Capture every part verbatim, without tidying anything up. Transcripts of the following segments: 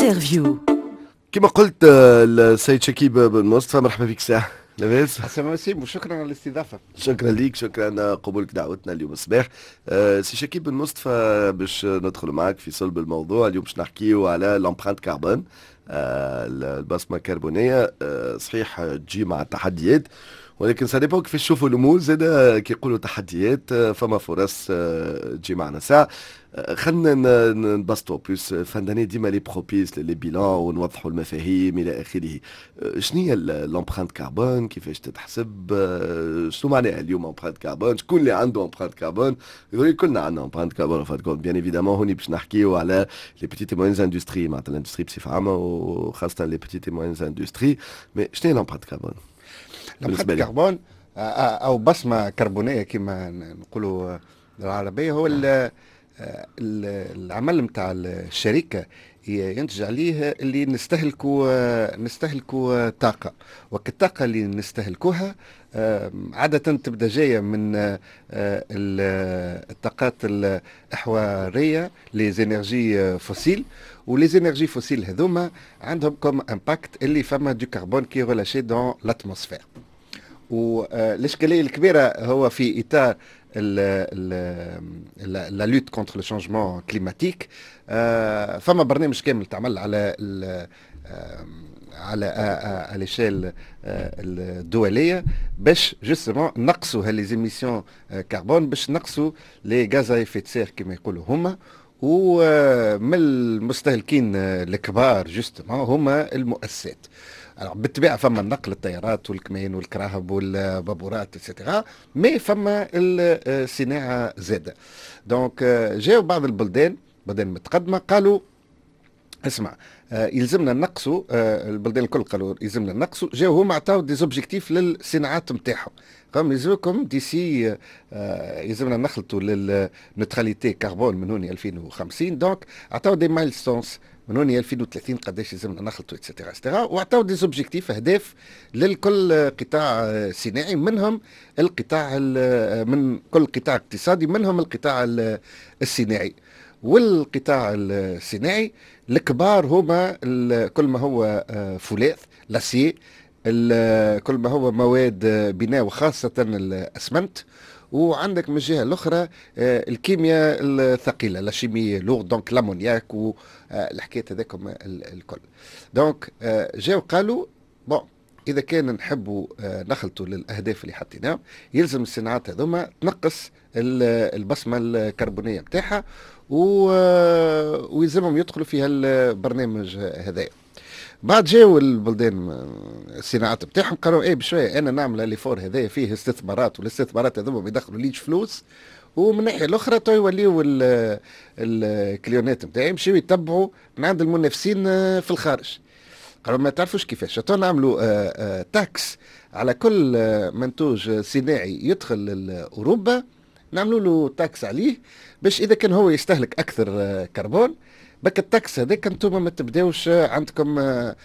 انترفيو. كما قلت آه، السيد شكيب بن مصطفى، مرحبا بك ساعة لاباس. حسن وسيم، وشكرا على الاستضافة. شكرا ليك، شكرا قبولك دعوتنا اليوم الصباح. آه، سي شكيب بن مصطفى، باش ندخل معك في صلب الموضوع اليوم، باش نحكيو على لامبرانت كربون، آه، البصمة الكربونية. آه، صحيح تجي مع التحديات، ولكن سا ديبون كيفاش تشوفوا الامور. زاد كي يقولوا تحديات فما فرص تجي معنا ساعه. خلينا نبسطوا بلوس فان ديما لي بروبيس لي بيلان ونوضحوا المفاهيم الى اخره. شنو هي لامبرانت كربون؟ كيفاش تتحسب؟ شنو معناها اليوم امبرانت كربون؟ شكون اللي عنده امبرانت كربون؟ يقول كلنا عندنا امبرانت كربون. فات كونت بيان ايفيدامون هوني باش نحكيو على لي بيتيت موينز اندستري، معناتها الاندستري بصفه عامه وخاصه لي بيتيت موينز اندستري. مي شنو هي لامبرانت كربون؟ لامبرانت كربون او بصمه كربونيه كما نقولوا بالعربيه هو ال العمل نتاع الشركه ينتج عليه اللي نستهلكوا نستهلكوا طاقه، وكالطاقه اللي نستهلكوها عاده تبدا جايه من الطاقات الاحوريه لي زينيرجي فوسيل، ولي زينيرجي فوسيل هذوما عندهم كوم امباكت اللي فما دو كربون كي ريلاشي دون لاتموسفير. والاشكاليه الكبيره هو في اطار لا لوت كونتر لو شونجمون كليماتيك. فما برنامج كامل تعمل على على على ليشيل الدوليه باش جوستومون نقصوا هاللي زيميسيون كربون، باش نقصوا لي غاز افيت سير كما يقولوا هما. ومن المستهلكين الكبار جوستومون هما المؤسسات. بالطبيعه فما النقل، الطيارات والكمين والكراهب والبابورات اتسيتيرا، مي فما الصناعه زاده. دونك جاو بعض البلدان بلدان متقدمه قالوا اسمع آه يلزمنا نقصوا، آه البلدان الكل قالوا يلزمنا نقصوا. جاو هما عطاو دي زوبجيكتيف للصناعات نتاعهم، قام يلزمكم ديسي آه يلزمنا نخلطوا للنيوتراليتي كربون من هوني ألفين وخمسين. دونك عطاو دي مايلستونز من هوني ألفين وثلاثين قداش يلزمنا نخلطوا اتسيتيرا اتسيتيرا، وعطاو دي زوبجيكتيف اهداف للكل قطاع صناعي، منهم القطاع من كل قطاع اقتصادي منهم القطاع الصناعي. والقطاع الصناعي الكبار هما كل ما هو فولاذ لاسي، كل ما هو مواد بناء وخاصة الأسمنت. وعندك من الجهة الأخرى الكيمياء الثقيلة لا شيمية لوغ، دونك لامونياك والحكاية هذاكم الكل. دونك جاو قالوا بون إذا كان نحبوا نخلطوا للأهداف اللي حطيناهم يلزم الصناعات هذوما تنقص البصمة الكربونية متاعها، ويلزمهم يدخلوا في هالبرنامج هذا. بعد جاوا البلدان الصناعات بتاعهم قالوا ايه بشويه انا نعمل الليفور هذايا فيه استثمارات، والاستثمارات هذوما بيدخلوا ليش فلوس، ومن الناحيه الاخرى تو يوليوا الكليونات نتاعي يمشيو يتبعوا من عند المنافسين في الخارج. قالوا ما تعرفوش كيفاش تو نعملوا تاكس على كل منتوج صناعي يدخل لاوروبا، نعملوا له تاكس عليه باش اذا كان هو يستهلك اكثر كربون بك التاكس هذاك انتم ما تبداوش عندكم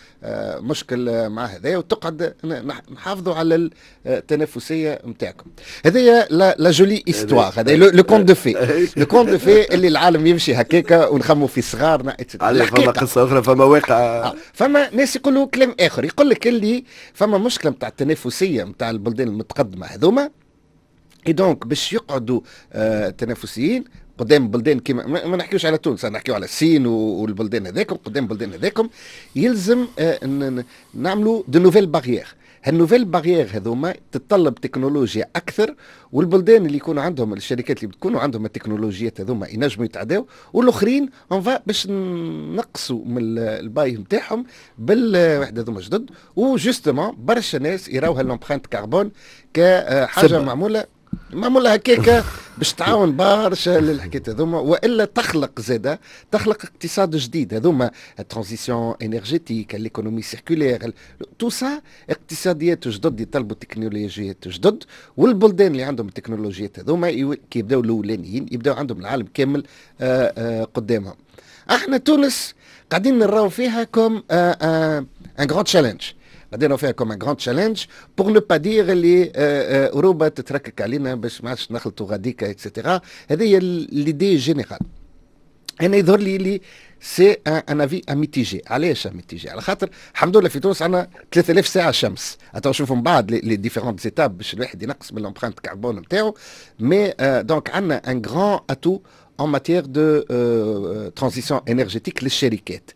مشكل مع هذا، وتقعد نحافظوا على التنافسيه نتاعكم. هذه لا جولي استوار، هذا لو كونت دو في لو كونت دو في اللي العالم يمشي هكاكا ونخموا في صغارنا. فما قصه اخرى، فما واقع. فما ناس يقولوا كلام اخر، يقول لك اللي فما مشكله نتاع التنافسيه نتاع البلدان المتقدمه هذوما، اي دونك باش يقعدوا آه تنافسيين قدام بلدان كيما ما نحكيوش على تونس، نحكيو على الصين والبلدان هذاكم، قدام بلدان هذاكم يلزم آه نعملوا دو نوفيل باريير. هالنوفيل باريير هذوما تتطلب تكنولوجيا اكثر، والبلدان اللي يكونوا عندهم الشركات اللي بتكونوا عندهم التكنولوجيات هذوما ينجموا يتعداو، والاخرين اون باش نقصوا من الباي نتاعهم بالوحده هذوما جدد. وجوستومون برشا ناس يراوها لامبرانت كربون كحاجه معموله معمولة هكاكا باش تعاون برشا للحكاية هذوما، والا تخلق زاده تخلق اقتصاد جديد. هذوما الترانزيسيون انرجيتيك، الايكونومي سيركولير، تو سا اقتصاديات جدد يطلبوا تكنولوجيات جدد. والبلدان اللي عندهم التكنولوجيات هذوما كي يبداو الاولانيين يبداو عندهم العالم كامل آآ آآ قدامهم. احنا تونس قاعدين نراو فيها كوم ان غراند تشالنج، قاعدين فيها كوم ان غراند تشالنج بور نو با دير اللي اوروبا تتركك علينا باش ما عادش نخلطوا غاديكا اتسيتيرا. هذه هي ليدي جينيرال. انا يظهر لي لي سي ان افي اميتيجي. علاش اميتيجي؟ على خاطر الحمد لله في تونس عندنا ثلاثة آلاف ساعه شمس، تو نشوفوا من بعد لي ديفيرونت زيتاب باش الواحد ينقص من الامبرانت كربون نتاعو. مي دونك عندنا ان غران اتو en matière de euh, transition énergétique للشركات.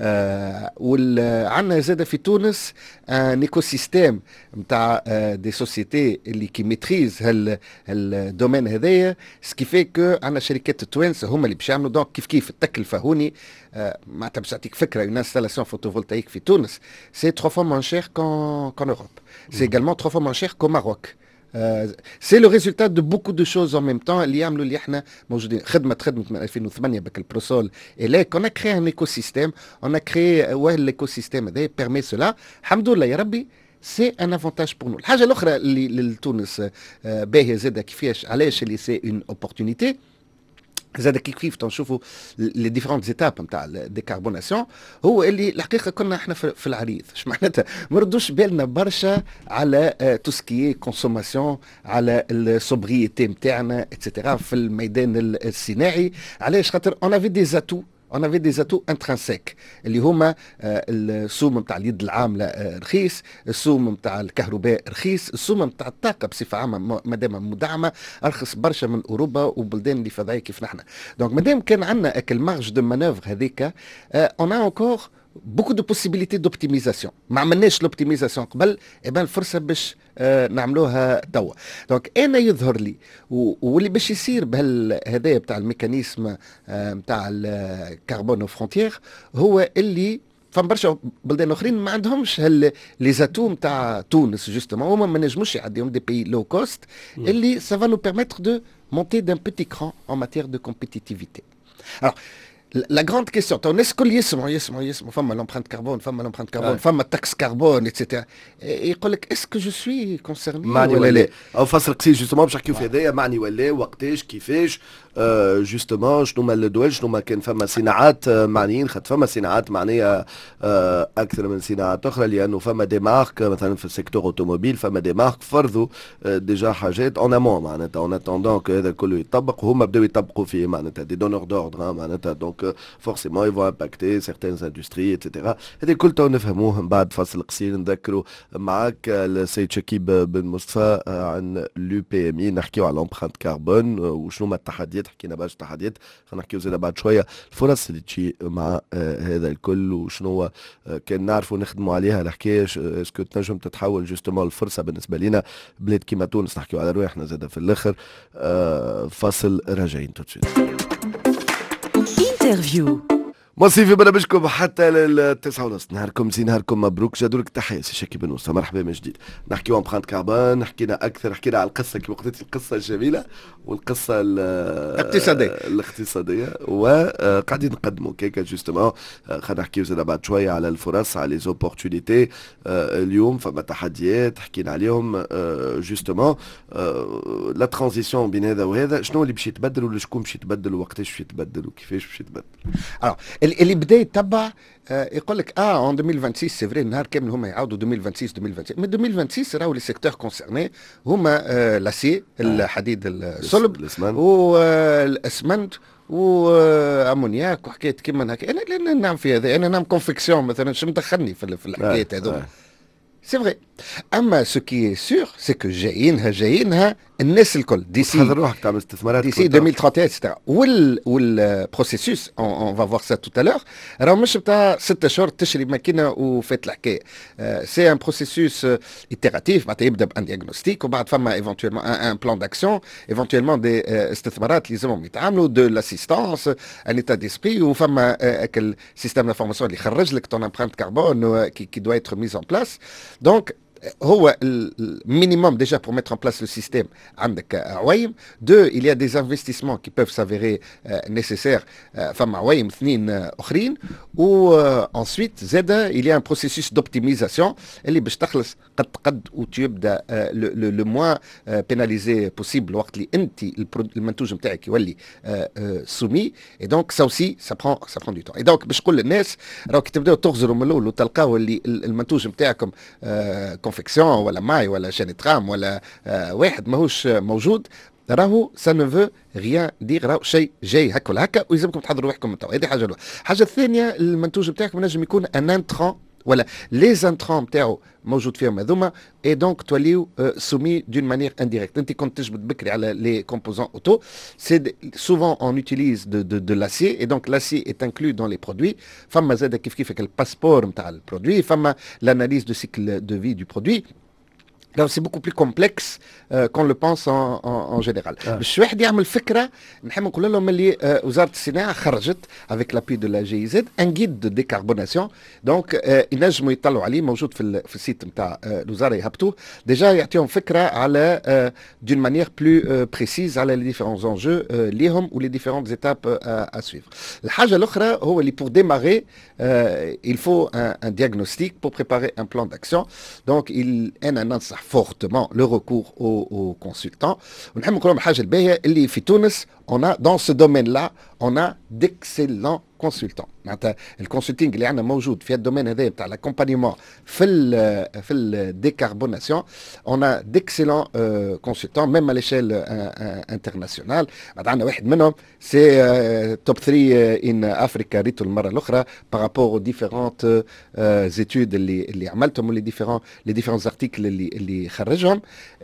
آه وعندنا زاد في تونس ان ايكو سيستيم نتاع دي سوسيتي اللي كي ميتريز هالدومين هذايا، سكيفي كو عندنا شركات التوانسه هما اللي باش يعملوا. دونك كيف كيف التكلفه هوني آه معناتها باش تعطيك فكره، اون انستالاسيون فوتوفولتايك في تونس سي trois fois moins cher qu'en qu'en Europe. C'est également trois fois moins cher qu'au Maroc. Euh, c'est le résultat de beaucoup de choses en même temps اللي يعملوا اللي احنا موجودين. خدمه خدمه من ألفين وثمانية بك البروسول إليك on a créé un écosystème, on a créé ouais l'écosystème هذا permet cela. الحمد لله يا ربي سي ان افونتاج بور نو. الحاجه الاخرى اللي لتونس باهيه زاده كيفاش علاش اللي سي اون اوبورتونيتي زاد كيف كيف تنشوفوا لي ديفيرونت زيتاب نتاع الديكاربوناسيون، هو اللي الحقيقه كنا احنا في العريض. اش معناتها ما ردوش بالنا برشا على توسكي كونسوماسيون، على السوبريتي نتاعنا اتسيتيرا في الميدان الصناعي. علاش؟ خاطر اون افي دي زاتو on avait des atouts intrinsèques اللي هما السوم نتاع اليد العامله رخيص، السوم نتاع الكهرباء رخيص، السوم نتاع الطاقه بصفه عامه مادام مدعمه ارخص برشا من اوروبا وبلدان اللي فضائيه كيف نحن. دونك مادام كان عندنا اكل مارج دو مانوفر هذيك اون ا انكور beaucoup de possibilités d'optimisation. ما عملناش l'optimisation قبل، ايبان الفرصه باش آه نعملوها توا. دونك انا يظهر لي واللي باش يصير بهذايا بتاع الميكانيزم آه بتاع الكربون فرونتيير هو اللي فما برشا بلدان اخرين ما عندهمش هال لي زاتو نتاع تونس جوستومون، هما ما نجموش يعديهم دي بي لو كوست اللي سا فا نو بيرميتر دو مونتي دان بيتي كران en matière de compétitivité. Alors la grande question, est-ce que يسمعوا يسمعوا يسمعوا فما l'empreinte carbone, فما l'empreinte carbone, فما taxe carbone, et cetera. يقول لك est-ce que je suis concerné معني ولا لا؟ او فصل قصير جوستومون باش نحكيو في هذايا معني ولا وقتاش كيفاش جوستومون شنو ما الدول شنو ما كان فما صناعات معنيين، خاطر فما صناعات معنيه اكثر من صناعات اخرى، لانه فما دي مارك مثلا في السيكتور اوتوموبيل فما دي مارك فرضوا ديجا حاجات اون امون معناتها اون اتوندون هذا كله يطبق وهما بداو يطبقوا فيه معناتها دي دونور دوردر معناتها. دونك فورسيمون يفون امباكتي سيغتان اندستري اتسيتيرا. هذه كل تو نفهموه من بعد فصل قصير. نذكروا معاك السيد شكيب بن مصطفى عن لو بي ام اي، نحكيو على لومبرانت كربون وشنو هما التحديات، حكينا برشا تحديات، خلينا نحكيو زيد بعد شويه الفرص اللي تجي مع هذا الكل وشنو كان نعرفوا نخدموا عليها الحكايه. اسكو تنجم تتحول جوستومون الفرصه بالنسبه لنا بلاد كيما تونس، نحكيو على رواحنا زاد في الاخر. فاصل راجعين تو سويت. انترفيو مصيفي في برنامجكم حتى للتسعة ونص. نهاركم زين، نهاركم مبروك. جادولك تحية سي شكيب بن مصطفى، مرحبا من جديد. نحكيو عن امبرانت كربون، حكينا اكثر، حكينا على القصه كما قلت، القصه الجميله والقصه الاقتصاديه الاقتصاديه وقاعدين نقدموا كيكا جوستومون. خلينا نحكيو زاد بعد شويه على الفرص، على لي زوبورتونيتي. اليوم فما تحديات حكينا عليهم جوستومون. لا ترانزيسيون بين هذا وهذا، شنو اللي باش يتبدل وشكون باش يتبدل ووقتاش باش يتبدل وكيفاش باش يتبدل. اللي بدا يتبع يقول لك اه en ألفين وستة وعشرين سي فري النهار كامل هما يعاودوا ألفين وستة وعشرين ألفين وستة وعشرين، من ألفين وستة وعشرين راهو لي سيكتور كونسيرني هما لاسي الحديد الصلب والاسمنت وامونياك وحكايه كيما هكا. انا لان نعم في هذا، انا نعم كونفكسيون مثلا، شو مدخلني في الحكايات هذوما. سي فري. اما سو كي سور سي كو جايينها جايينها الناس الكل ديسي تحضر روحك تعمل استثمارات ديسي ألفين وثلاثة وعشرين اكسترا. وال والبروسيسوس اون فا فوار سا تو تالور راه مش بتاع ستة شهور تشري ماكينه وفات الحكايه. سي ان بروسيسوس ايتيراتيف، معناتها يبدا بان دياغنوستيك وبعد فما ايفونتويلمون ان بلان داكسيون، ايفونتويلمون دي استثمارات اللي لازمهم يتعاملوا، دو لاسيستانس، ان ايتا ديسبري، وفما اكل سيستم دانفورماسيون اللي يخرج لك تون امبرانت كربون كي كي دوا ايتر ميز ان بلاس. دونك هو المينيموم déjà pour mettre en place le système عندك عويم. دو il y a des investissements qui peuvent s'avérer nécessaires فما عويم اثنين اخرين. و ensuite زاده il y a un processus d'optimisation اللي باش تخلص قد قد وتبدا le moins pénalisé possible وقت اللي انت المنتوج نتاعك يولي سومي. et donc ça aussi ça prend ça prend du temps. et donc باش نقول للناس راهو كي تبداو تغزروا من الاول وتلقاو اللي المنتوج نتاعكم كونفكسيون ولا ماي ولا شانترام ولا آه واحد ماهوش موجود، راهو سا نو فو ريان دير راهو شيء جاي هكا ولا هكا ويلزمكم تحضروا روحكم من توا. هذه حاجه الاولى. الحاجه الثانيه المنتوج نتاعكم نجم يكون ان انترون ولا لي زانترون نتاعو موجود فيهم هذوما اي دونك توليو سومي دون مانيير انديريكت. انت كنت تجبد بكري على لي كومبوزون اوتو سي سوفون اون يوتيليز دو دو دو لاسي اي دونك لاسي est inclus dans les produits. فما زاد كيف كيف الباسبور نتاع البرودوي فما l'analyse de cycle de vie du produit. Donc c'est beaucoup plus complexe euh, qu'on le pense en, en, en général. باش واحد يعمل فكره نحب نقول لهم اللي uh, وزاره الصناعه خرجت avec l'appui de la G I Z un guide de décarbonation. donc uh, ينجموا يطلعوا عليه موجود في ال, في السيت نتاع uh, الوزاره يهبطوه ديجا يعطيهم فكره على uh, d'une manière plus uh, précise على les différents enjeux uh, ليهم و les différentes étapes uh, à suivre. الحاجه الاخرى هو اللي pour démarrer uh, il faut un, un diagnostic pour préparer un plan d'action. donc il انا ننصح fortement le recours aux, aux consultants. ونحب نقول لهم الحاجه الباهيه اللي في تونس on a dans ce domaine-là on a d'excellents consultants. معناتها الكونسلتينغ اللي عندنا موجود في الدومين هذا نتاع l'accompagnement في ال في الديكاربوناسيون on a d'excellents euh, consultants même à l'échelle euh, internationale. بعد عندنا واحد منهم سي توب ثلاثة ان افريكا ريتو المره الاخرى par rapport aux différentes euh, études اللي اللي عملتهم واللي ديفيرون لي ديفيرونز ارتيكل اللي اللي خرجهم.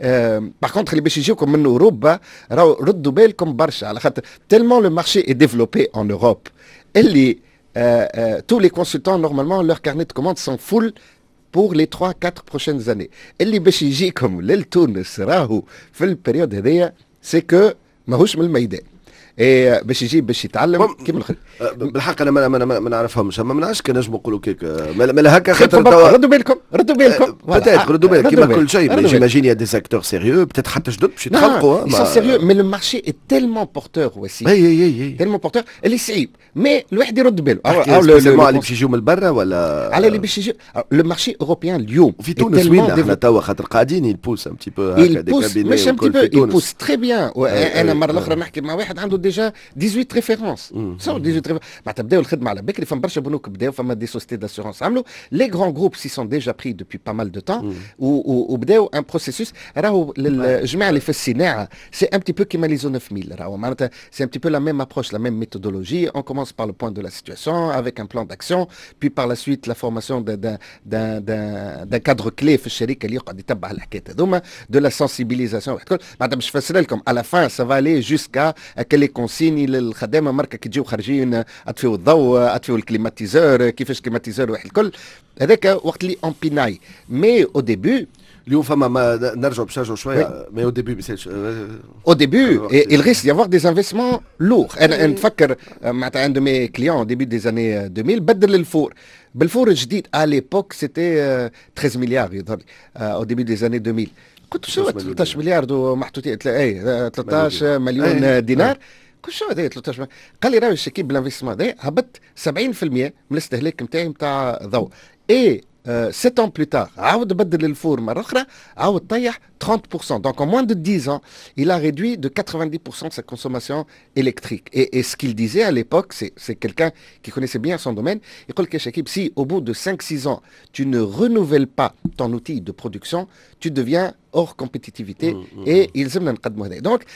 باغ كونتر اللي باش يجيوكم من اوروبا راهو ردوا بالكم برشا على خاطر tellement le marché est développé en Europe اللي Euh, euh, tous les consultants, normalement, leur carnet de commandes sont full pour les trois quatre prochaines années. اللي باش يجيكم للتونس راهو في البريود هذيا سي كو ماهوش من الميدان. ايه باش يجي باش يتعلم كيما الخل. بالحق انا ما, ما, ما, ما نعرفهمش اما ما نعرفش كان نجم نقولوا كيك ما هكا خاطر ردوا بالكم ردوا بالكم بتات ردوا بالك كيما كل شيء. جيماجين يا دي سيكتور سيريو بتات حتى جدد باش يتخلقوا. ils sont sérieux mais le marché est tellement porteur aussi. اي اي اي tellement porteur اللي صعيب مي الواحد يرد باله. او اللي باش يجيو من برا ولا على اللي باش يجيو لو مارشي اوروبيان اليوم في تونس وين احنا توا خاطر قاعدين يبوس ان تي بو هكا دي كابيني مش ان تي بو يبوس تري بيان. انا مره الاخرى نحكي مع واحد عنده ديجا ثمانية عشر références. تصور ثمانية عشر معناتها بداو الخدمه على بكري فما برشا بنوك بداو فما دي سوسيتي داسيورونس عملوا لي غران جروب سي سون ديجا بري دوبي با مال دو تان وبداو ان بروسيسوس راهو للجماعه اللي في الصناعه سي ان بتي بو كيما لي زون تسعة مية راهو معناتها سي ان بتي بو لا ميم ابروش لا ميم méthodologie. On commence par le point de la situation avec un plan d'action puis par la suite la formation d'un d'un d'un cadre clé في الشركه اللي يقعد يتبع الحكايات هذوما de la sensibilisation الكل. بعد باش نفسر لكم على فان ça va aller jusqu'à كلي كونسيني للخدامه مركه كي تجيو خارجين اطفيو الضوء اطفيو الكليماتيزور كيفاش كليماتيزور واحد الكل هذاك وقت اللي اون بيناي. مي او ديبي اليوم فما ما نرجعوا باش نرجعوا شويه مي او ديبي بيسالش au début il risque d'y avoir des investissements lourds. انا نفكر معناتها عند مي كليون au début des années deux mille بدل الفور بالفور الجديد à l'époque c'était treize مليار يظهر au début des années deux mille. قلت شو ثلاثة عشر مليار دو محطوطين اي ثلاثة عشر مليون دينار كل شو هذا ثلاثة عشر. قال لي راهو الشكيب بالانفستيسمون هذا هبط سبعين بالمئة من الاستهلاك نتاعي نتاع ضوء. اي sept ans plus tard عاود بدل الفور مرة أخرى عاود طيح trente pour cent. Donc en moins de dix ans, il a réduit de quatre-vingt-dix pour cent de sa consommation électrique. Et, et ce qu'il disait à l'époque, c'est, c'est quelqu'un qui connaissait bien son domaine. Il dit que Shakib, si au bout de cinq six ans, tu ne renouvelles pas ton outil de production, tu deviens hors compétitivité. Mmh, mmh. Et ils aiment نقدموا هذا. Donc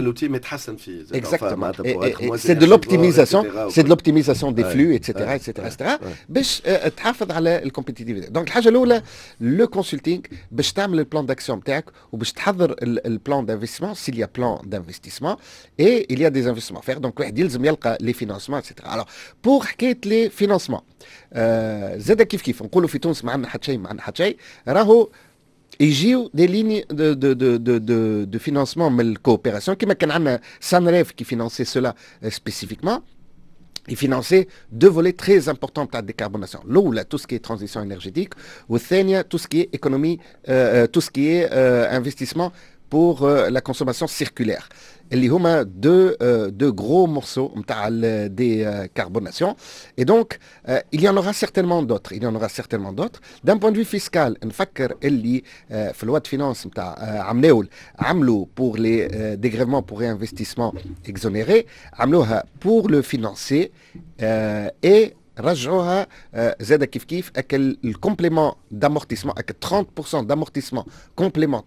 exactement. Et, et, et c'est de l'optimisation, c'est de l'optimisation des flux, et cetera, et cetera, et cetera. باش تحافظ على الكومبيتيتيفيتي. Donc الحاجة الأولى le consulting باش تعمل البلان d'action بتاعك وباش تحضر البلان d'investissement s'il y a plan d'investissement et il y a des investissements à faire. Donc واحد يلزم يلقى les financements, et cetera. Alors pour حكاية les financements euh, زاد كيف كيف نقولوا في تونس ما عندنا حتى شيء ما عندنا حتى شيء راهو يجيو دي ليني دو دو دو دو دو دو فينانسمون من الكوبيراسيون كيما كان عندنا سانريف كي فينانسي سولا سبيسيفيكمون. Il finançait deux volets très importants de la décarbonation. L'oula, tout ce qui est transition énergétique, ou tout ce qui est économie, euh, tout ce qui est euh, investissement pour euh, la consommation circulaire. اللي هما deux, euh, deux gros morceaux نتاع décarbonation. Et donc, euh, il y en aura certainement d'autres. Il y en aura certainement d'autres. D'un point de vue fiscal, نفكر اللي euh, في الواد فينانس نتاع uh, عملوا عملوا pour les uh, dégrèvements pour réinvestissement exonérés, عملوها pour le financer uh, et رجعوها زاد كيف كيف اكل الكومبليمون دامورتيسمون اكل trente pour cent d'amortissement complémentaire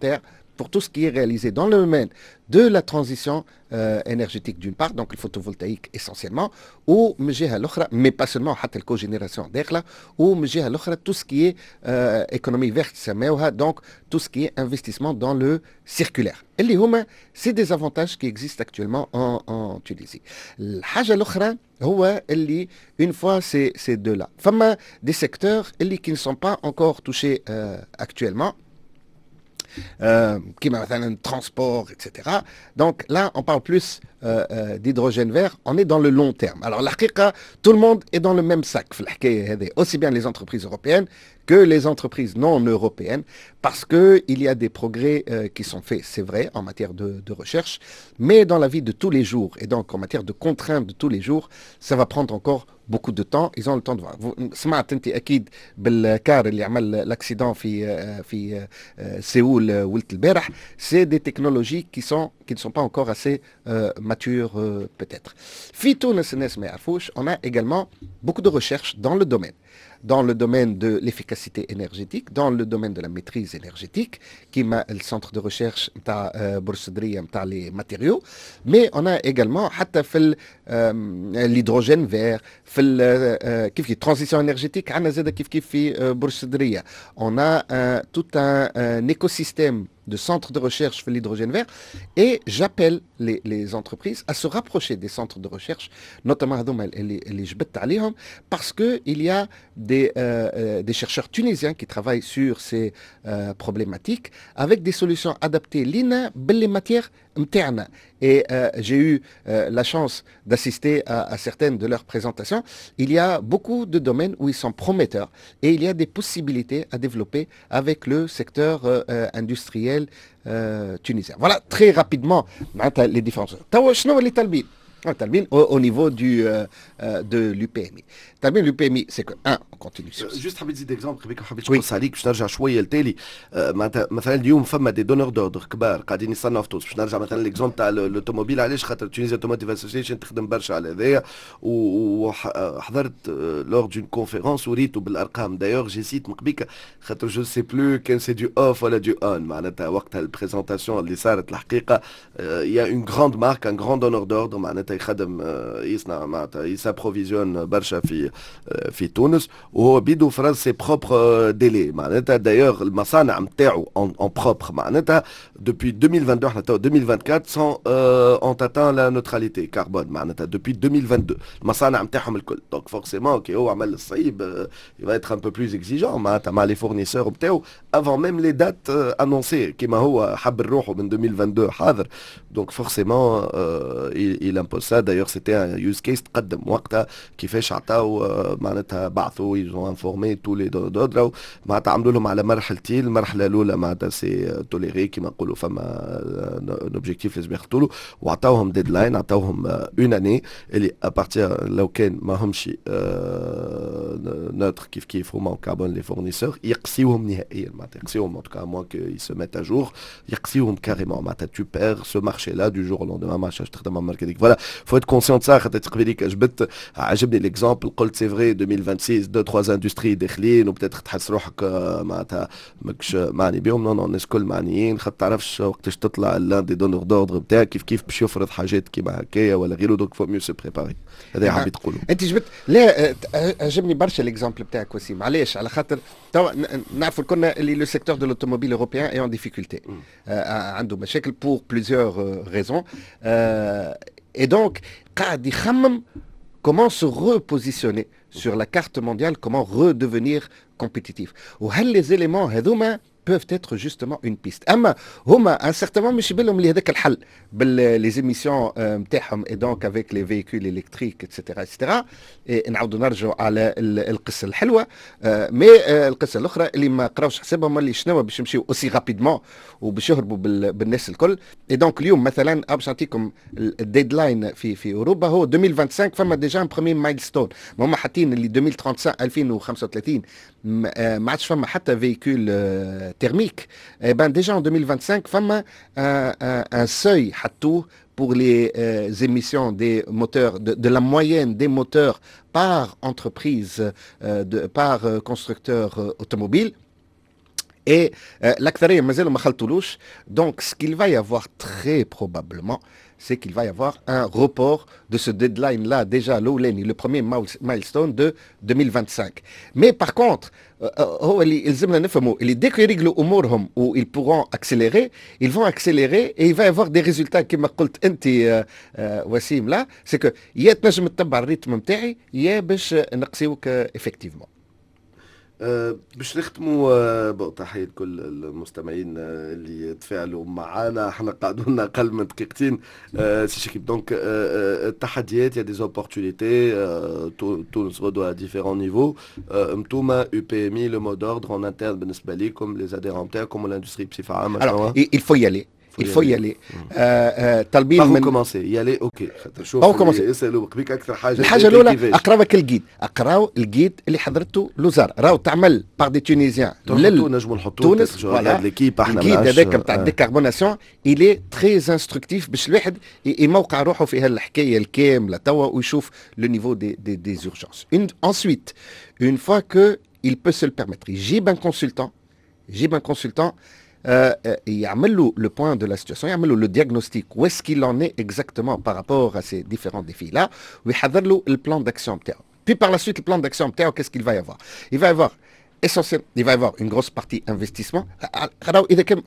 pour tout ce qui est réalisé dans le domaine de la transition euh, énergétique d'une part, donc le photovoltaïque essentiellement, ou mais pas seulement la cogénération d'Erla, ou tout ce qui est euh, économie verte, donc tout ce qui est investissement dans le circulaire. Et les hommes, c'est des avantages qui existent actuellement en, en Tunisie. الحاجة الأخرى هو اللي une fois ces, ces deux-là. فما des secteurs اللي qui ne sont pas encore touchés euh, actuellement. Euh, qui m'a un transport, et cetera. Donc là, on parle plus euh, euh, d'hydrogène vert, on est dans le long terme. Alors, la tout le monde est dans le même sac, aussi bien les entreprises européennes que les entreprises non européennes, parce qu'il y a des progrès euh, qui sont faits, c'est vrai, en matière de, de recherche, mais dans la vie de tous les jours, et donc en matière de contraintes de tous les jours, ça va prendre encore beaucoup de temps, ils ont le temps de voir. سمعت انت اكيد بالكار اللي عمل الاكسيدون في في سيول ولت البارح, c'est des technologies qui sont qui ne sont pas encore assez euh, matures euh, peut-être. في تونس الناس ما يعرفوش, on a également beaucoup de recherches dans le domaine. Dans le domaine de l'efficacité énergétique, dans le domaine de la maîtrise énergétique, qui est le centre de recherche de Boursedria, les matériaux, mais on a également l'hydrogène vert, la transition énergétique, on a un, tout un, un écosystème de centres de recherche sur l'hydrogène vert, et j'appelle les, les entreprises à se rapprocher des centres de recherche, notamment parce qu'il y a des, euh, des chercheurs tunisiens qui travaillent sur ces euh, problématiques avec des solutions adaptées l'I N A, les matières internes. Et euh, j'ai eu euh, la chance d'assister à, à certaines de leurs présentations. Il y a beaucoup de domaines où ils sont prometteurs et il y a des possibilités à développer avec le secteur euh, euh, industriel euh, tunisien. Voilà très rapidement les différences. Au, au niveau du, euh, euh, de l'U P M I. l'U P M I, c'est que, un, on continue sur ça. Juste حبيت نزيد اكزومبل قبل حبيت نقص عليك باش نرجع شويه لتالي. معناتها مثلا اليوم فما دي دونور دوردر كبار قاعدين يصنعوا في تونس. باش نرجع مثلا ليكزومبل تاع الاوتوموبيل, علاش خاطر تونيزيا اوتوموتيف اسوسيشن تخدم برشا على هذايا, وحضرت لور دون كونفيرونس وريتو بالارقام. دايوغ جي سيت من قبيكه خاطر جو سي بلو كان سي دو اوف ولا دو اون. معناتها وقتها البريزونطاسيون اللي صارت الحقيقه يا اون غراند مارك ان غراند دونور دوردر معناتها يخدم يصنع معناتها يسابروفيزيون برشا في في تونس, وهو بيدو فرنسا سي بروبر ديلي. معناتها دايوغ المصانع نتاعو اون بروبر معناتها دوبوي ألفين واثنين وعشرين حتى ألفين وأربعة وعشرين سون اون تاتان لا نوتراليتي كربون. معناتها دوبوي ألفين واثنين المصانع نتاعهم الكل. دونك فورسيمون كي هو عمل الصعيب يبقى يتر ان بو بلوز اكزيجون معناتها مع لي فورنيسور نتاعو افون ميم لي دات انونسي كيما هو حب نروحوا من ألفين واثنين وعشرين حاضر. دونك فورسيمون il impose ça. D'ailleurs, c'était un use case تقدم وقتها كيفاش عطاو معناتها بعثوا يجوا انفورمي تو لي دودرا معناتها عملوا لهم على مرحلتين. المرحله الاولى معناتها سي توليري كيما نقولوا فما اوبجيكتيف لازم يخطوا له, وعطاوهم ديدلاين, عطاوهم اون اني اللي ابارتير لو كان ما همش نوتر كيف كيف هما كاربون لي فورنيسور يقسيوهم نهائيا. معناتها يقسيوهم en tout cas moins qu'ils se mettent à jour, يقسيوهم كاريمون. معناتها tu perds ce marché là du jour au lendemain. ما عادش تخدم على ماركتينغ. فوالا faut être conscient de ça. خاطر تقبليك جبت عجبني ليكزامبل قلت سي فري ألفين وستة وعشرين دو تخوا اندستري داخلين وبدات تحس روحك معناتها ماكش معني بهم. نو نو الناس الكل معنيين, خاطر تعرفش وقتاش تطلع لان دي دونور دوردر نتاعك كيف كيف باش يفرض حاجات كيما هكايا ولا غيره. دونك فو ميو سو بريباري. هذا حبيت تقولوا انت جبت. لا عجبني برشا ليكزامبل نتاعك وسيم. علاش؟ على خاطر توا نعرفوا كنا اللي لو سيكتور دو لوتوموبيل اوروبيان اي اون ديفيكولتي, عنده مشاكل بور بليزيور ريزون. Et donc, قاعد يخمم comment se repositionner sur la carte mondiale, comment redevenir compétitif. وهل les éléments هذوما peuvent être justement une piste. اما هما à un certain moment مش يبان لهم اللي هذاك الحل باللي émissions نتاعهم et donc avec les véhicules électriques etc etc. نعاودوا نرجعوا على القصه الحلوه. مي القصه الاخرى اللي ما قراوش حسابهم اللي شنو باش يمشيو اوسي رابيدمون وباش يهربوا بالناس الكل. اي دونك اليوم مثلا باش نعطيكم الديدلاين في في اوروبا هو ألفين وخمسة وعشرين. فما ديجا ان بروميير مايلستون هما حاطين اللي ألفين وخمسة وثلاثين ألفين وخمسة وثلاثين ما عادش فما حتى فيكول thermique. Eh ben déjà en deux mille vingt-cinq, فما un, un, un seuil حطوه pour les euh, émissions des moteurs, de, de la moyenne des moteurs par entreprise, euh, de, par euh, constructeur euh, automobile. Et euh, l'actarien مازالوا ما خلطولوش. Donc ce qu'il va y avoir très probablement, c'est qu'il va y avoir un report de ce deadline-là, déjà l'Ouleni, le premier milestone de deux mille vingt-cinq. Mais par contre, هو اللي يلزمنا نفهموا اللي dès qu'ils règlent امورهم où ils pourront accélérer, ils vont accélérer et il va y avoir des résultats كما قلت انت وسيم là, c'est que يا تنجم تتبع الريتم نتاعي يا باش نقصيوك effectivement. أه باش نختموا أه تحية كل المستمعين أه اللي تفاعلوا معنا. احنا قعدوا لنا اقل من دقيقتين. أه سي شكيب دونك أه التحديات يا دي زوبورتونيتي. تونس غدوة à différents niveaux. انتوما يو بي ام اي لو مود اوردر ان انترن بالنسبة ليكم لي زاديرون نتاعكم والاندستري بصفة عامة. Alors il faut y aller. Il faut y aller. طالبين من كومونسي y aller اوكي. شوف كومونسي يسالوا بك اكثر حاجه. الحاجه الاولى اقراوك الجيد، اقراو الجيد اللي حضرته الوزاره، راهو تعمل باغ دي تونيزيان نجموا نحطوه تونس. ليكيب احنا الجيد هذاك نتاع الديكاربوناسيون الي تري انستركتيف باش الواحد يموقع روحه في هالحكايه الكامله توا ويشوف لو نيفو دي دي دي اورجونس. انsuite une fois que il peut se le permettre, يجيب un consultant يجيب un consultant Euh, يعملوا le point de la situation, يعملوا le diagnostic, où est-ce qu'il en est exactement par rapport à ces différents défis-là, ويحضر له le plan d'action بتاعه. Puis par la suite, le plan d'action بتاعه, qu'est-ce qu'il va y avoir? Il va y avoir essentiellement, il va y avoir une grosse partie investissement. إذا كان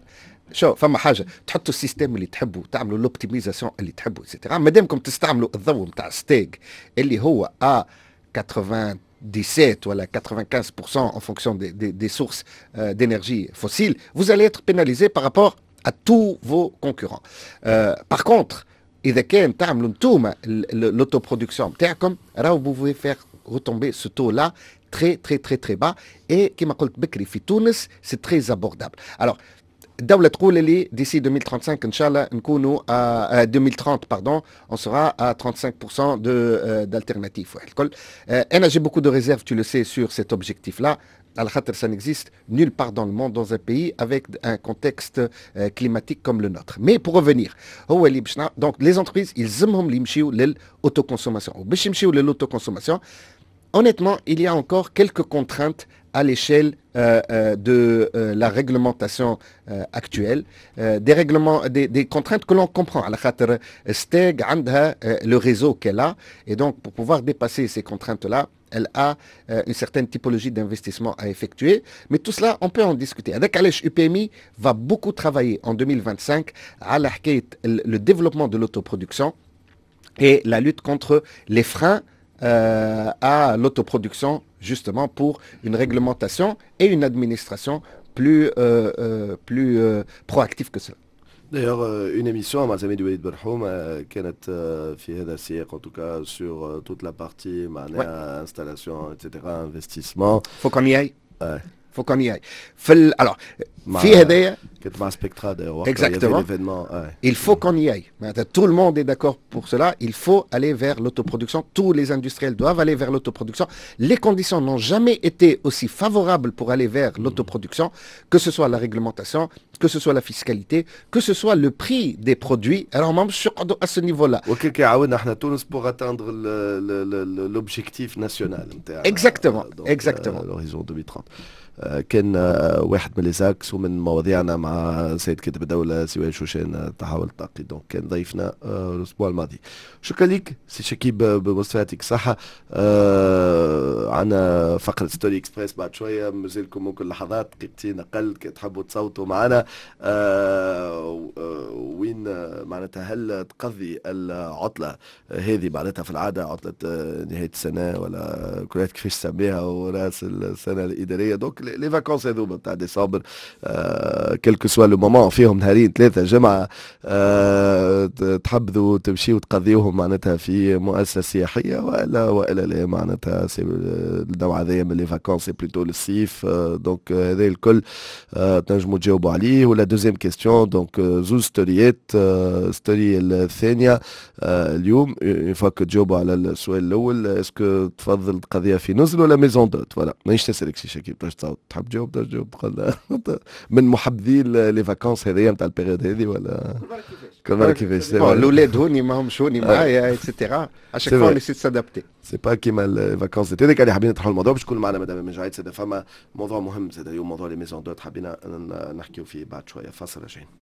شو فما حاجه تحطوا السيستم اللي تحبوا تعملوا لوبتيميزاسيون اللي تحبوا اكسترا. مادامكم تستعملوا الضوء نتاع ستيغ اللي هو à quatre-vingt-dix-sept ou à quatre-vingt-quinze pour cent en fonction des, des, des sources euh, d'énergie fossiles, vous allez être pénalisé par rapport à tous vos concurrents. Euh, par contre, إذا كان تعملوا نتوما l'autoproduction بتاعكم راهو vous pouvez faire retomber ce taux-là très très très très bas. Et كما قلت بكري في تونس c'est très abordable. Alors الدولة تقول لي d'ici deux mille trente-cinq إن شاء الله نكونوا à deux mille trente pardon on sera à trente-cinq pour cent de euh, d'alternatives. Euh, أنا j'ai beaucoup de réserves, tu le sais, sur cet objectif-là. على خاطر ça n'existe nulle part dans le monde dans un pays avec un contexte euh, climatique comme le nôtre. Mais pour revenir, هو اللي باش donc les entreprises يلزمهم اللي يمشيوا للautoconsommation. وباش يمشيوا للautoconsommation, honnêtement, il y a encore quelques contraintes à l'échelle euh, euh, de euh, la réglementation euh, actuelle, euh, des, règlements, des, des contraintes que l'on comprend. À la khâter, Steg عندها le réseau qu'elle a, et donc pour pouvoir dépasser ces contraintes-là, elle a euh, une certaine typologie d'investissement à effectuer. Mais tout cela, on peut en discuter. Avec Alech, U P M I va beaucoup travailler en deux mille vingt-cinq à la le développement de l'autoproduction et la lutte contre les freins Euh, à l'autoproduction, justement pour une réglementation et une administration plus, euh, euh, plus euh, proactive que cela. D'ailleurs, euh, une émission مع زميلي وليد برحوم euh, كانت uh, في هذا السياق en tout cas sur uh, toute la partie معناها ouais. installation et cetera investissement. Faut qu'on y aille. Ouais. Faut qu'on y aille. في alors في هدايا كنت مع سبكترا d'ailleurs. Exactement. Ouais. Il faut qu'on y aille. Tout le monde est d'accord pour cela. Il faut aller vers l'autoproduction. Tous les industriels doivent aller vers l'autoproduction. Les conditions n'ont jamais été aussi favorables pour aller vers l'autoproduction, que ce soit la réglementation, que ce soit la fiscalité, que ce soit le prix des produits. Alors, même à ce niveau-là. Pour atteindre l'objectif national. Exactement. Exactement. L'horizon deux mille trente. كان واحد من ليزاكس ومن مواضيعنا مع سيد كاتب الدولة سواء شوشان تحول الطاقي. دونك كان ضيفنا الأسبوع الماضي. شكرا لك سي شكيب بمستوياتك صحة. عنا فقرة ستوري اكسبريس بعد شوية مازالكم ممكن لحظات دقيقتين أقل كي تحبوا تصوتوا معنا. وين معناتها هل تقضي العطلة هذه معناتها في العادة عطلة نهاية السنة ولا كلها كيفاش تسميها وراس السنة الإدارية. دونك لي فاكونس هذوما تاع ديسمبر كلكو سوا لو مومون فيهم نهارين ثلاثة جمعة أه تحبذوا تمشيوا تقضيوهم معناتها في مؤسسة سياحية ولا ولا لا معناتها النوع هذايا من لي فاكونس بلوتو للصيف. أه دونك هذا الكل أه تنجموا تجاوبوا عليه. ولا دوزيام كيستيون دونك زوز ستوريات. أه ستوري الثانية أه اليوم اون فوا كو تجاوبوا على السؤال الأول اسكو تفضل تقضيها في نزل ولا ميزون دوت. فوالا مانيش نسألك سي شكيب تحب تجاوب تجاوب تقول من محبذين لي فاكونس هذيا نتاع البيريود هذه ولا كل مرة كيفاش الاولاد هوني ما همش هوني معايا ايتترا اشاك فوا نسيت سادابتي. سي با كيما الفاكونس تاعك اللي حابين نطرحوا الموضوع باش تكون معنا مدام من جايد زاد فما موضوع مهم زاد اليوم موضوع لي ميزون دوت حابين نحكيو فيه بعد شويه فاصل راجعين.